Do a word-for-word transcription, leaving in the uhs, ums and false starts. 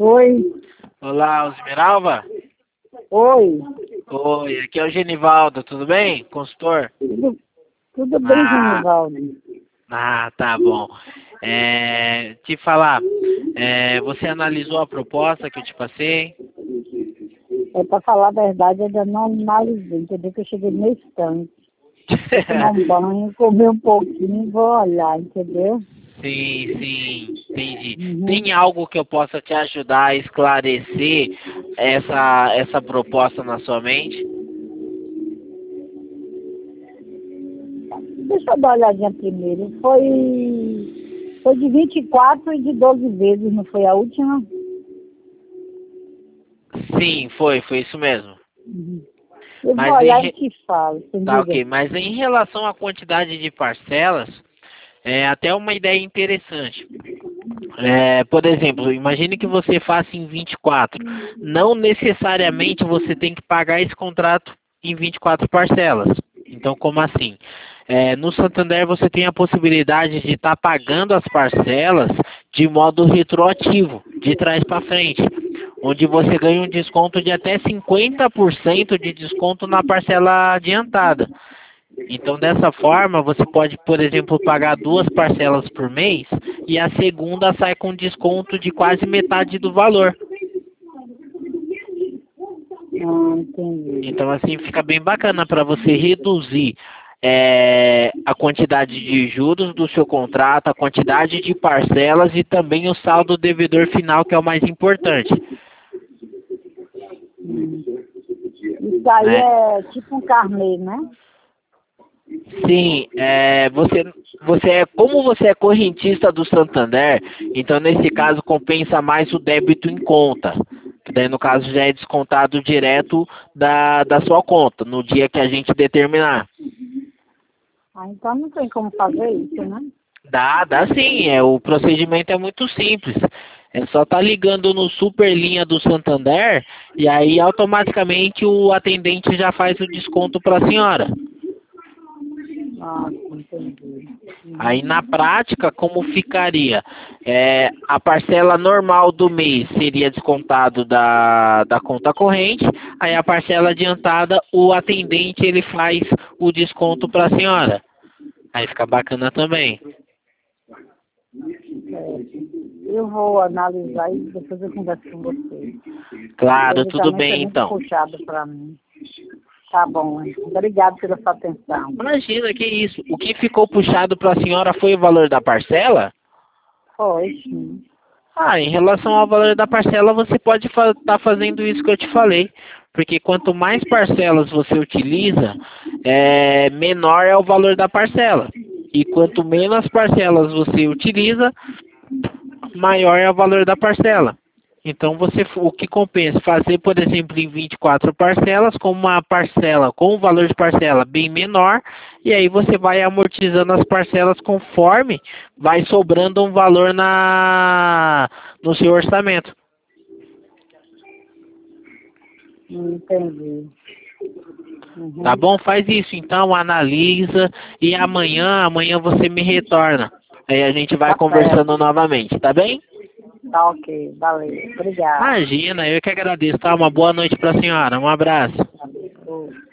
Oi. Olá, Osmiralva? Oi. Oi, aqui é o Genivaldo, tudo bem? Consultor? Tudo, tudo bem, Ah, Genivaldo? ah, tá bom. É, te falar, é, você analisou a proposta que eu te passei? É, para falar a verdade, eu ainda não analisei, entendeu? Que eu cheguei meio tanque. Vou tomar um banho, comer um pouquinho e vou olhar, entendeu? Sim, sim, entendi. Uhum. Tem algo que eu possa te ajudar a esclarecer essa, essa proposta na sua mente? Deixa eu dar uma olhadinha primeiro. Foi, foi de vinte e quatro e de doze vezes, não foi a última? Sim, foi, foi isso mesmo. Uhum. Eu vou Mas em, olhar e re- te falo, você tá diga. ok, mas em relação à quantidade de parcelas, é até uma ideia interessante. É, por exemplo, imagine que você faça em vinte e quatro. Não necessariamente você tem que pagar esse contrato em vinte e quatro parcelas. Então, como assim? É, no Santander você tem a possibilidade de estar pagando as parcelas de modo retroativo, de trás para frente, onde você ganha um desconto de até cinquenta por cento de desconto na parcela adiantada. Então, dessa forma, você pode, por exemplo, pagar duas parcelas por mês e a segunda sai com desconto de quase metade do valor. Ah, entendi. Então, assim, fica bem bacana para você reduzir é, a quantidade de juros do seu contrato, a quantidade de parcelas e também o saldo devedor final, que é o mais importante. Hum. Isso aí Né? é tipo um carnê, né? Sim, é, você, você é, como você é correntista do Santander, então nesse caso compensa mais o débito em conta, que daí no caso já é descontado direto da, da sua conta, no dia que a gente determinar. Ah, então não tem como fazer isso, né? Dá, dá sim, é, o procedimento é muito simples. É só estar ligando no Superlinha do Santander e aí automaticamente o atendente já faz o desconto para a senhora. Ah, entendi. Aí Uhum. na prática, como ficaria? É, a parcela normal do mês seria descontado da, da conta corrente, aí a parcela adiantada, o atendente ele faz o desconto para a senhora. Aí fica bacana também. É, eu vou analisar e depois eu converso com você. Claro, Hoje tudo também foi bem muito então. puxado para mim. Tá bom, hein? Obrigado pela sua atenção. Imagina que isso. O que ficou puxado para a senhora foi o valor da parcela? Foi, sim. Ah, em relação ao valor da parcela, você pode estar fa tá fazendo isso que eu te falei. Porque quanto mais parcelas você utiliza, é, menor é o valor da parcela. E quanto menos parcelas você utiliza, maior é o valor da parcela. Então, você, o que compensa fazer, por exemplo, em vinte e quatro parcelas, com uma parcela, com um valor de parcela bem menor, e aí você vai amortizando as parcelas conforme vai sobrando um valor na, no seu orçamento. Entendi. Tá Uhum. bom? Faz isso então, analisa, e amanhã, amanhã você me retorna. Aí a gente vai Tá certo. conversando novamente, tá bem? Tá ok. Valeu. Obrigado. Imagina, eu que agradeço, tá? Uma boa noite pra senhora, um abraço. Valeu.